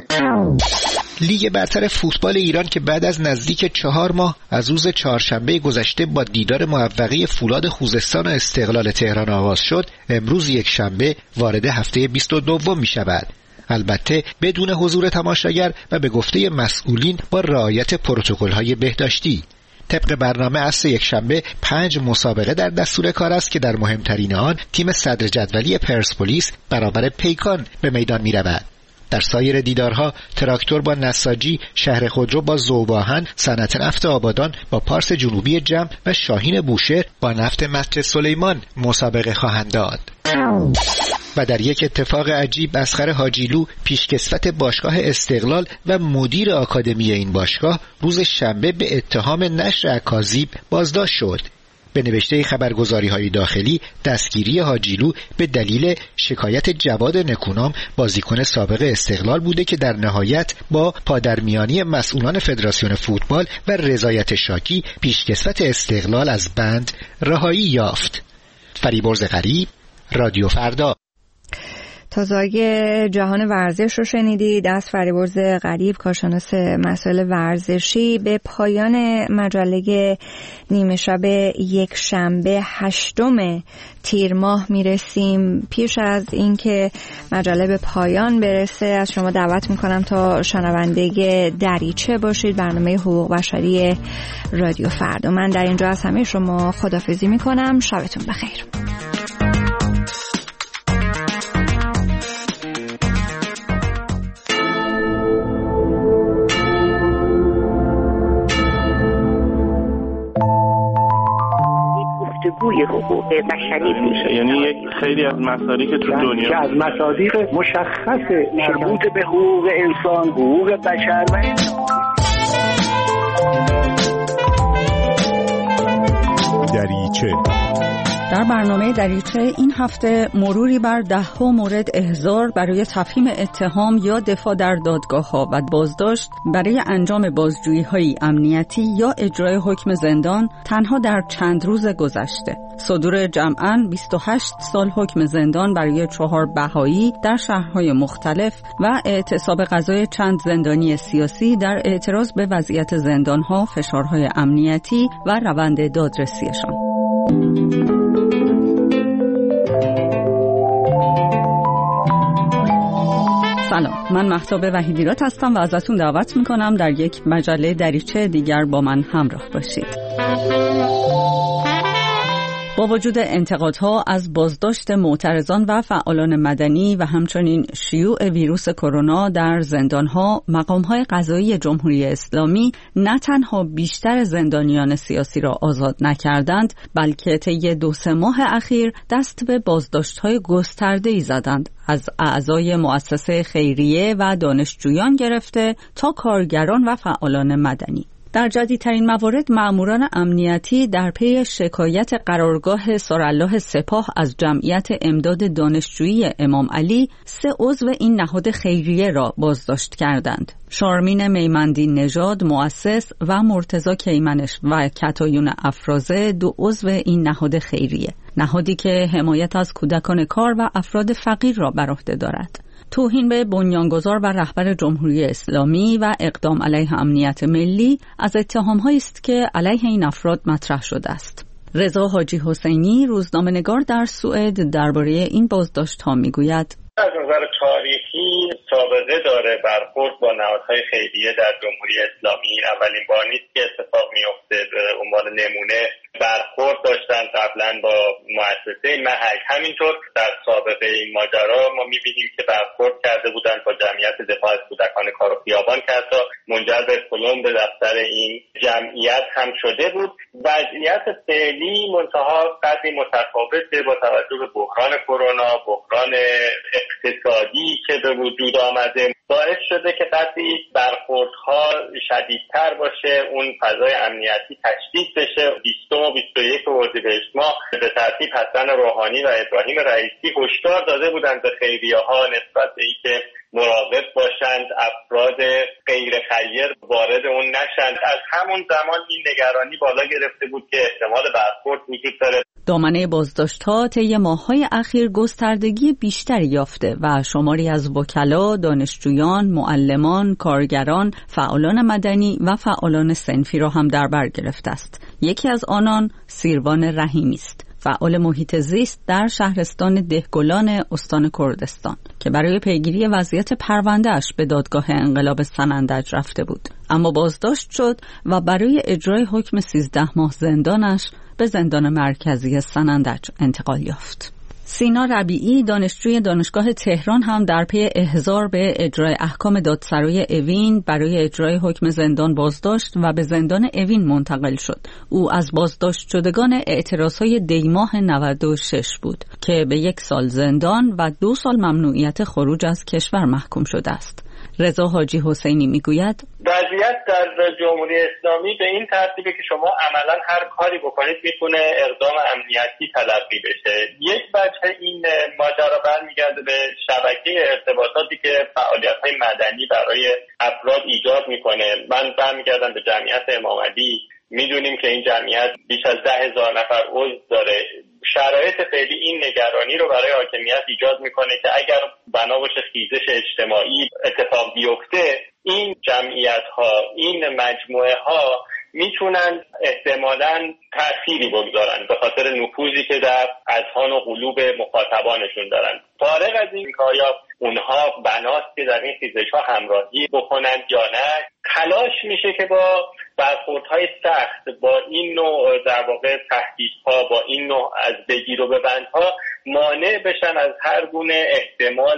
لیگ برتر فوتبال ایران که بعد از نزدیک چهار ماه از روز چهارشنبه گذشته با دیدار موفقی فولاد خوزستان و استقلال تهران آغاز شد، امروز یک شنبه وارد هفته بیست و دو می شود. البته بدون حضور تماشاگر و به گفته مسئولین با رعایت پروتکل‌های بهداشتی. طبق برنامه اصل یک شنبه پنج مسابقه در دستور کار است که در مهمترین آن تیم صدر جدولی پرسپولیس برابر پیکان به میدان می رود. در سایر دیدارها تراکتور با نساجی، شهر خودرو با ذوب‌آهن، صنعت نفت آبادان با پارس جنوبی جم و شاهین بوشهر با نفت مسجد سلیمان مسابقه خواهند داد. و در یک اتفاق عجیب اصغر حاجیلو پیشکسوت باشگاه استقلال و مدیر آکادمی این باشگاه روز شنبه به اتهام نشر اکاذیب بازداشت شد. به نوشته خبرگزاری‌های داخلی دستگیری حاجیلو به دلیل شکایت جواد نکونام بازیکن سابق استقلال بوده که در نهایت با پادرمیانی مسئولان فدراسیون فوتبال و رضایت شاکی پیشکسوت استقلال از بند رهایی یافت. فریبرز غریب، رادیو فردا. تازه جهان ورزش رو شنیدید از فریبرز غریب، کارشناس مسائل ورزشی. به پایان مجله نیمه شب یک شنبه هشتم تیر ماه میرسیم. پیش از اینکه مجله به پایان برسه از شما دعوت میکنم تا شنونده دریچه باشید، برنامه حقوق بشری رادیو فردا. من در اینجا از همه شما خداحافظی میکنم. شبتون بخیر. گفتگوی حقوق بشری میشه، یعنی یک خیلی از مسائلی که تو دنیا که از مصادیق مشخص مربوط به حقوق انسان، حقوق بشر و دریچه. در برنامه دریچه این هفته مروری بر ده‌ها مورد احضار برای تفهیم اتهام یا دفاع در دادگاه‌ها و بازداشت برای انجام بازجویی‌های امنیتی یا اجرای حکم زندان تنها در چند روز گذشته. صدور جمعاً بیست و هشت سال حکم زندان برای چهار بهایی در شهرهای مختلف و اعتصاب قضای چند زندانی سیاسی در اعتراض به وضعیت زندان‌ها، فشارهای امنیتی و روند دادرسیشان. سلام، من مهتاب وحیدیرات هستم و ازتون دعوت میکنم در یک مجله دریچه دیگر با من همراه باشید. با وجود انتقادها از بازداشت معترضان و فعالان مدنی و همچنین شیوع ویروس کرونا در زندانها، مقامهای قضایی جمهوری اسلامی نه تنها بیشتر زندانیان سیاسی را آزاد نکردند، بلکه طی دو سه ماه اخیر دست به بازداشت‌های گسترده‌ای زدند، از اعضای مؤسسه خیریه و دانشجویان گرفته تا کارگران و فعالان مدنی. در جدیدترین موارد مأموران امنیتی در پی شکایت قرارگاه سرالله سپاه از جمعیت امداد دانشجویی امام علی سه عضو این نهاد خیریه را بازداشت کردند. شارمین میمندی نژاد مؤسس و مرتضی کیمنش و کتایون افرازه دو عضو این نهاد خیریه، نهادی که حمایت از کودکان کار و افراد فقیر را بر عهده دارد. توهین به بنیانگذار و رهبر جمهوری اسلامی و اقدام علیه امنیت ملی از اتهام‌هایی است که علیه این افراد مطرح شده است. رضا حاجی حسینی، روزنامه‌نگار در سوئد، درباره این بازداشت‌ها می‌گوید: از نظر تاریخی سابقه داره برخورد با نهادهای خیریه در جمهوری اسلامی. اولین بار نیست که اتفاق میفته. به عنوان نمونه برخورد داشتن قبلا با مؤسسه محک. همینطور در سابقه این ماجرا ما میبینیم که برخورد کرده بودند با جمعیت دفاع از کودکان کار و خیابان که حتی منجر به پلم به دفتر این جمعیت هم شده بود. وضعیت فعلی منتها قدری متفاوته با توجه به بحران کرونا، بحران اقتصادی که به وجود آمده، باعث شده که قدری برخوردها شدیدتر باشه، اون فضای امنیتی تشدید بشه. بیستم و بیست و یک اردیبهشت ماه به ترتیب حسن روحانی و ابراهیم رئیسی هشدار داده بودند به خیریه‌ها نسبت به اینکه مراقب باشند افراد غیر خیر وارد اون نشند. از همون زمان این نگرانی بالا گرفته بود که احتمال برخورد وجود داره. دامنه بازداشت‌ها طی ماه‌های اخیر گستردگی بیشتری یافته و شماری از وکلا، دانشجویان، معلمان، کارگران، فعالان مدنی و فعالان صنفی را هم در بر گرفته است. یکی از آنان سیروان رحیمی است، فعال محیط زیست در شهرستان دهگلان استان کردستان که برای پیگیری وضعیت پرونده‌اش به دادگاه انقلاب سنندج رفته بود، اما بازداشت شد و برای اجرای حکم سیزده ماه زندانش به زندان مرکزی سنندج انتقال یافت. سینا ربیعی، دانشجوی دانشگاه تهران، هم در پی احضار به اجرای احکام دادسرای اوین برای اجرای حکم زندان بازداشت و به زندان اوین منتقل شد. او از بازداشت شدگان اعتراضهای دیماه نود و شش بود که به یک سال زندان و دو سال ممنوعیت خروج از کشور محکوم شده است. رضا حاجی حسینی میگوید: وضعیت در جمهوری اسلامی به این ترتیبه که شما عملا هر کاری بکنید میتونه اقدام امنیتی تلقی بشه. یک وجه این ماجرا برمیگرده به شبکه ارتباطاتی که فعالیت‌های مدنی برای افراد ایجاد میکنه. من برمیگردم به جمعیت امام علی. میدونیم که این جمعیت بیش از ده هزار نفر عضو داره. شرایط فعلی این نگرانی رو برای حاکمیت ایجاد میکنه که اگر بنا باشه خیزش اجتماعی اتفاق بیفته، این جمعیت ها، این مجموعه ها میتونن احتمالاً تأثیری بگذارن به خاطر نفوذی که در اذهان و قلوب مخاطبانشون دارن. فارغ از این که آیا اونها بناست که در این خیزش‌ها همراهی بکنن یا نه، تلاش میشه که با برخوردهای سخت، با این نوع در واقع تهدیدها، با این نوع از بگیر و ببندها مانع بشن از هر گونه احتمال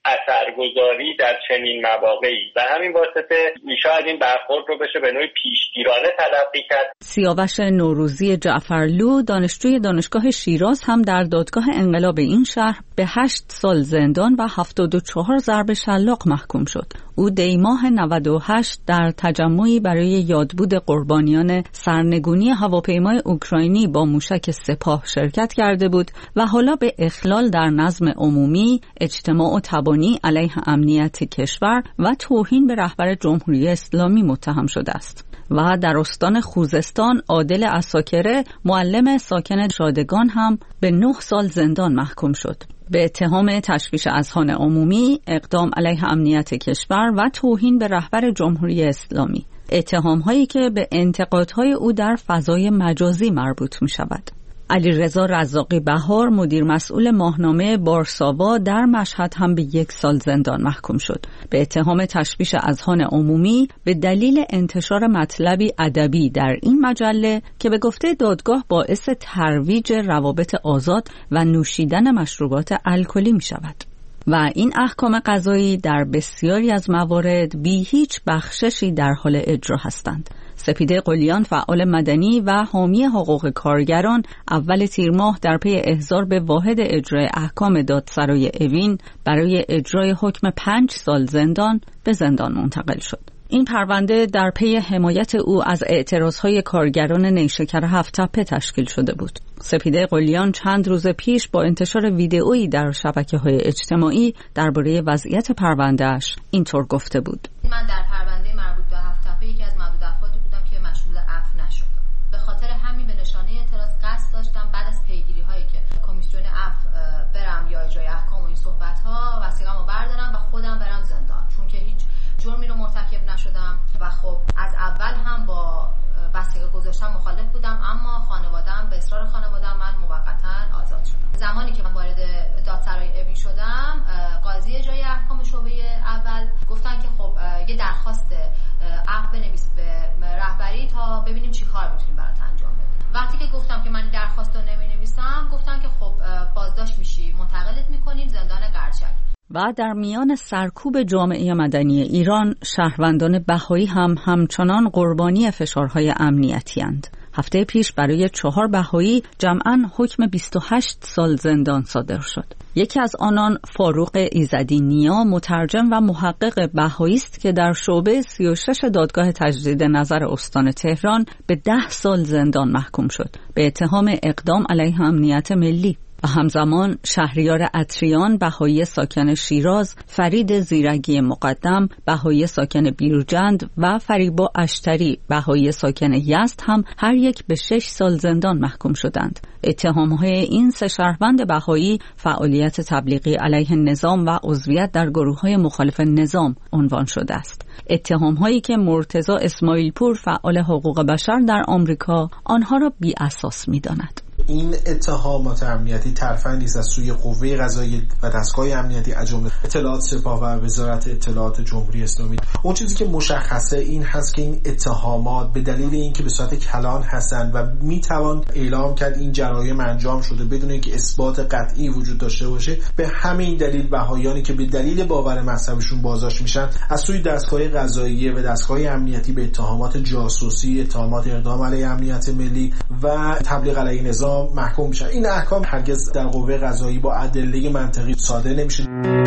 اثرگذاری در چنین مواقعی. و همین واسطه شاید این برخورد رو بشه به نوعی پیشگیرانه تلقی کرد. سیاوش نوروزی جعفرلو، دانشجوی دانشگاه شیراز، هم در دادگاه انقلاب این شهر به هشت سال زندان و هفتاد و چهار ضرب شلاق محکوم شد. او دی ماه نود و هشت در تجمعی برای یادبود قربانیان سرنگونی هواپیمای اوکراینی با موشک سپاه شرکت کرده بود و حالا به اخلال در نظم عمومی، اجتماع و تبانی علیه امنیت کشور و توهین به رهبر جمهوری اسلامی متهم شده است. و در استان خوزستان عادل عساکره، معلم ساکن شادگان، هم به نه سال زندان محکوم شد به اتهام تشویش اذهان عمومی، اقدام علیه امنیت کشور و توهین به رهبر جمهوری اسلامی، اتهام‌هایی که به انتقادهای او در فضای مجازی مربوط می‌شود. علیرضا رزاقی بهار، مدیر مسئول ماهنامه بارساوا، در مشهد هم به یک سال زندان محکوم شد به اتهام تشویش اذهان عمومی به دلیل انتشار مطلبی ادبی در این مجله که به گفته دادگاه باعث ترویج روابط آزاد و نوشیدن مشروبات الکلی می شود. و این احکام قضایی در بسیاری از موارد بی هیچ بخششی در حال اجرا هستند. سپیده قلیان، فعال مدنی و حامی حقوق کارگران، اول تیر ماه در پی احضار به واحد اجرای احکام دادسرای اوین برای اجرای حکم پنج سال زندان به زندان منتقل شد. این پرونده در پی حمایت او از اعتراضهای کارگران نیشکر هفت تپه تشکیل شده بود. سپیده قلیان چند روز پیش با انتشار ویدئویی در شبکه‌های اجتماعی درباره وضعیت پرونده‌اش اینطور گفته بود: من در پرونده مربوط به هفت تپه یکی از معدود افرادی بودم که مشمول عفو نشدم. به خاطر همین به نشانه اعتراض قصد داشتم بعد از پیگیری‌هایی که کمیسیون عفو برم یا اجرای احکام و این صحبت‌ها وثیقه‌مو بردارم و خودم برم زندان، چون که هیچ جرمی رو مرتکب نشدم و خب از اول هم با وثیقه گذاشتن مخالف بودم، اما خانواده‌ام به اصرار خانواده‌ام من موقتاً آزاد شدم. زمانی که من وارد دادسرای اوین شدم، قاضی اجرای احکام شعبه اول گفتن که خب یه درخواست عفو بنویس به رهبری تا ببینیم چی کار میتونیم برات انجام بدیم. وقتی که گفتم که من درخواست رو نمی‌نویسم، گفتن که خب بازداشت میشی، منتقلت می‌کنیم زندان قرچک. و در میان سرکوب جامعه مدنی ایران، شهروندان بهایی هم همچنان قربانی فشارهای امنیتی اند. هفته پیش برای چهار بهایی جمعاً حکم بیست و هشت سال زندان صادر شد. یکی از آنان فاروق ایزدی نیا، مترجم و محقق بهایی است که در شعبه سی و شش دادگاه تجدید نظر استان تهران به ده سال زندان محکوم شد به اتهام اقدام علیه امنیت ملی. و همزمان شهریار عطریان، بهایی ساکن شیراز، فرید زیرگی مقدم، بهایی ساکن بیرجند و فریبا اشتری، بهایی ساکن یزد، هم هر یک به شش سال زندان محکوم شدند. اتهام‌های این سه شهروند بهایی فعالیت تبلیغی علیه نظام و عضویت در گروه‌های مخالف نظام عنوان شده است. اتهام‌هایی که مرتضی اسماعیل پور، فعال حقوق بشر در آمریکا، آنها را بی اساس می‌داند. این اتهامات امنیتی ترفندی است از سوی قوه قضاییه و دستگاه امنیتی از جمله اطلاعات سپاه و وزارت اطلاعات جمهوری اسلامی. اون چیزی که مشخصه این هست که این اتهامات به دلیل اینکه به صورت کلان هستند و میتوان اعلام کرد این جرایم انجام شده بدون اینکه اثبات قطعی وجود داشته باشه، به همین دلیل بهاییانی که به دلیل باور مذهبیشون بازداشت میشن از سوی دستگاه قضاییه و دستگاه امنیتی به اتهامات جاسوسی، اتهامات اقدام علیه امنیت ملی و تبلیغ علیه نظام محکوم میشن. این احکام هرگز در قوه قضایی با ادله منطقی صادر نمیشه.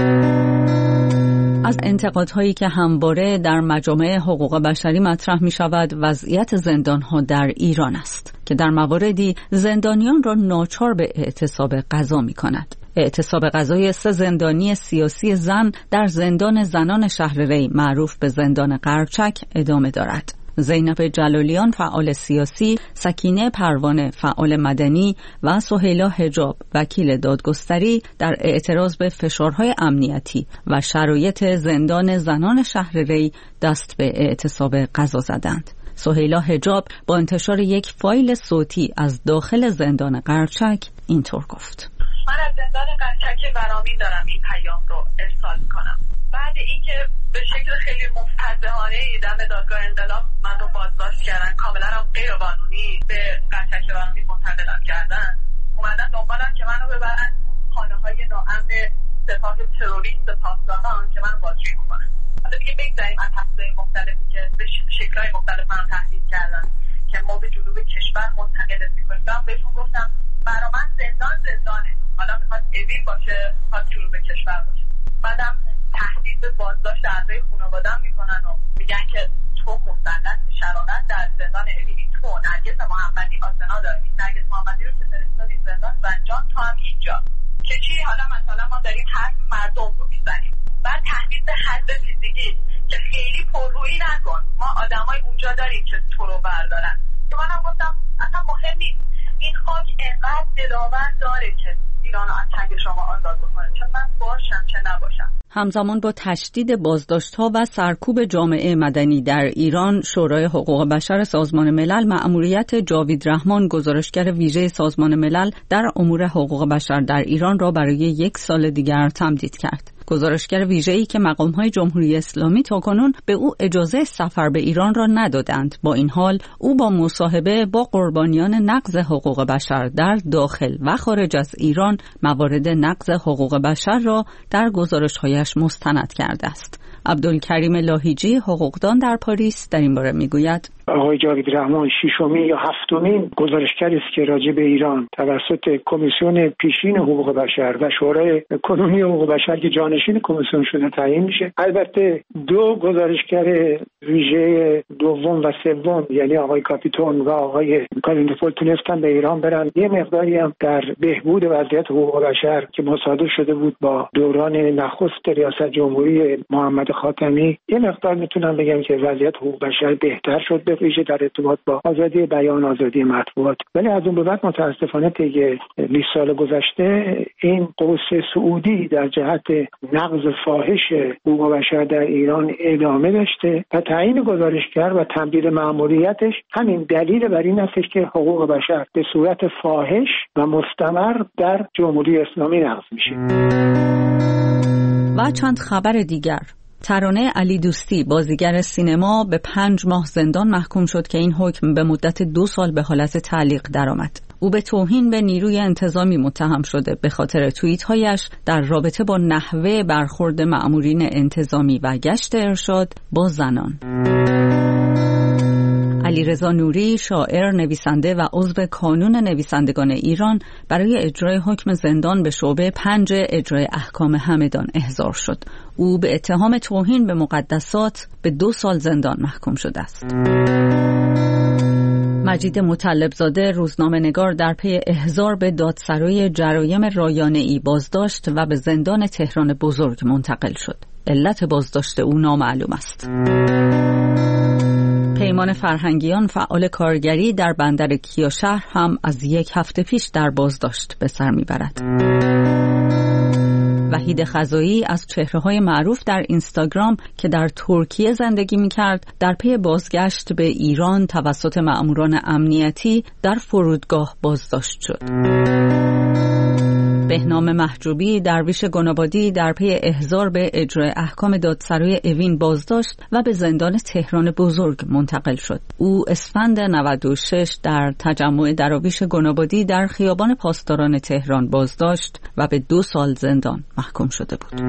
از انتقادهایی که همواره در مجامع حقوق بشری مطرح می شود وضعیت زندانها در ایران است که در مواردی زندانیان را ناچار به اعتصاب قضا می کند. اعتصاب قضای سه زندانی سیاسی زن در زندان زنان شهر ری معروف به زندان قرچک ادامه دارد زینب جلالیان فعال سیاسی، سکینه پروانه فعال مدنی و سهیلا حجاب وکیل دادگستری در اعتراض به فشارهای امنیتی و شرایط زندان زنان شهر ری دست به اعتصاب غذا زدند. سهیلا حجاب با انتشار یک فایل صوتی از داخل زندان قرچک اینطور گفت: من از زندان قرچک ورامین دارم این پیام رو ارسال میکنم. بعد اینکه به شکل خیلی مفتضحانه دم دادگاه انقلاب من رو بازداشت کردن، کاملا هم غیر قانونی به قرچک ورامین منتقلم کردن، اومدن دنبالم که منو ببرن خانه های ناامن سپاه تروریست پاسداران که منو بازجویی کنن. حالا دیگه بگذاریم از تحصیل‌های مختلفی که به شکل‌های مختلف منو تهدید کردن که ما به جنوب کشور منتقل می‌کنیم. من بهشون گفتم برای من زندان زندانه، حالا میخواد اوین باشه، میخواد جنوب کشور باشه. بعدم تهدید به بازداشت اعضای خانواده‌ام میکنن و میگن که تو مسلط شرارت در زندان اوینی، تو نرگس محمدی آسنا داری، نرگس محمدی رو که فرستادی زندان زنجان، تو هم اینجا که چی؟ حالا مثلا ما داریم حرف مردم رو میزنیم. بعد تهدید به حد فیزیکی که خیلی پررویی نکن، ما آدمای اونجا داریم که تو رو بردارن. که منم گفتم اصلا مهم نیست، این خاک انقدر دلاور داره که ایرانو از چنگ شما آزاد بکنه، چه من باشم چه نباشم. همزمان با تشدید بازداشت‌ها و سرکوب جامعه مدنی در ایران، شورای حقوق بشر سازمان ملل مأموریت جاوید رحمان، گزارشگر ویژه سازمان ملل در امور حقوق بشر در ایران را برای یک سال دیگر تمدید کرد. گزارشگر ویژه‌ای که مقام‌های جمهوری اسلامی تاکنون به او اجازه سفر به ایران را ندادند، با این حال او با مصاحبه با قربانیان نقض حقوق بشر در داخل و خارج از ایران موارد نقض حقوق بشر را در گزارش‌هایش مستند کرده است. عبدالکریم لاهیجی، حقوقدان در پاریس، در این باره میگوید: آقای جاوید رحمان ششمین یا هفتمین گزارشگری است که راجع به ایران توسط کمیسیون پیشین حقوق بشر و شورای کنونی حقوق بشر که جانشین کمیسیون شده تعیین میشه. البته دو گزارشگر ویژه دوم و سوم، یعنی آقای کاپیتون و آقای کالیندفول، تونستن به ایران برن، یه مقداری هم در بهبود وضعیت حقوق بشر که مصادف شده بود با دوران نخست ریاست جمهوری محمد خاتمی، یه مقدار میتونم بگم که وضعیت حقوق بشر بهتر شد، به ویژه در ارتباط با آزادی بیان، آزادی مطبوعات. ولی از اون به بعد متاسفانه طی بیست سال گذشته این قوس سعودی در جهت نقض فاحش حقوق بشر در ایران ادامه داشته و تعیین گزارشگر و تمدید مأموریتش همین دلیل بر این است که حقوق بشر به صورت فاحش و مستمر در جمهوری اسلامی نقض میشه. و چند خبر دیگر: ترانه علی دوستی، بازیگر سینما، به پنج ماه زندان محکوم شد که این حکم به مدت دو سال به حالت تعلیق درآمد. او به توهین به نیروی انتظامی متهم شده به خاطر توییت‌هایش در رابطه با نحوه برخورد مأمورین انتظامی و گشت ارشاد با زنان. علیرضا نوری، شاعر، نویسنده و عضو کانون نویسندگان ایران، برای اجرای حکم زندان به شعبه پنج اجرای احکام همدان احضار شد. او به اتهام توهین به مقدسات به دو سال زندان محکوم شده است. مجید مطلبزاده، روزنامه‌نگار، در پی احضار به دادسرای جرایم رایانه‌ای بازداشت و به زندان تهران بزرگ منتقل شد. علت بازداشت او نامعلوم است. پیمان فرهنگیان، فعال کارگری در بندر کیاشهر، هم از یک هفته پیش در بازداشت به سر میبرد. وحید خزایی از چهره‌های معروف در اینستاگرام که در ترکیه زندگی می‌کرد، در پی بازگشت به ایران توسط مأموران امنیتی در فرودگاه بازداشت شد. بهنام محجوبی، درویش گنابادی، در پی احضار به اجرای احکام دادسرای اوین بازداشت و به زندان تهران بزرگ منتقل شد. او اسفند نود و شش در تجمع دراویش گنابادی در خیابان پاسداران تهران بازداشت و به دو سال زندان محکوم شده بود.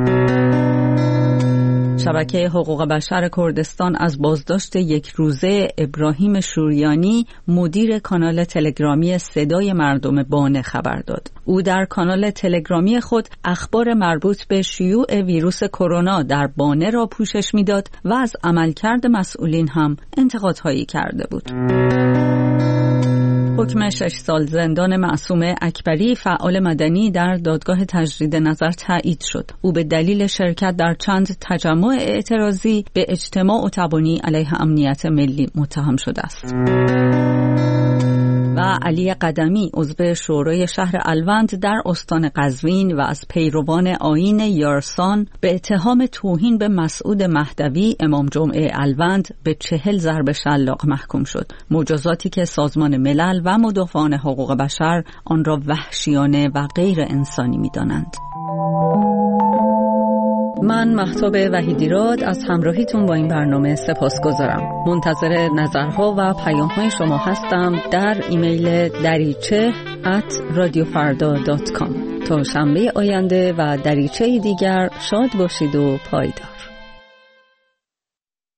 شبکه حقوق بشر کردستان از بازداشت یک روزه ابراهیم شوریانی، مدیر کانال تلگرامی صدای مردم بانه، خبر داد. او در کانال تلگرامی خود اخبار مربوط به شیوع ویروس کرونا در بانه را پوشش میداد و از عملکرد مسئولین هم انتقادهایی کرده بود. حکم شش سال زندان معصوم اکبری فعال مدنی در دادگاه تجدید نظر تایید شد. او به دلیل شرکت در چند تجمع اعتراضی به اجتماع و تبانی علیه امنیت ملی متهم شده است. و علی قدمی عضو شورای شهر الوند در استان قزوین و از پیروان آیین یارسان به اتهام توهین به مسعود مهدوی امام جمعه الوند به چهل ضرب شلاق محکوم شد. مجازاتی که سازمان ملل و مدافعان حقوق بشر آن را وحشیانه و غیر انسانی می‌دانند. من مهتاب وحیدیراد از همراهیتون با این برنامه سپاسگزارم. منتظر نظرها و پیام‌های شما هستم در ایمیل دریچه ات رادیو فردا دات کام. تا شنبه آینده و دریچه دیگر شاد باشید و پایدار.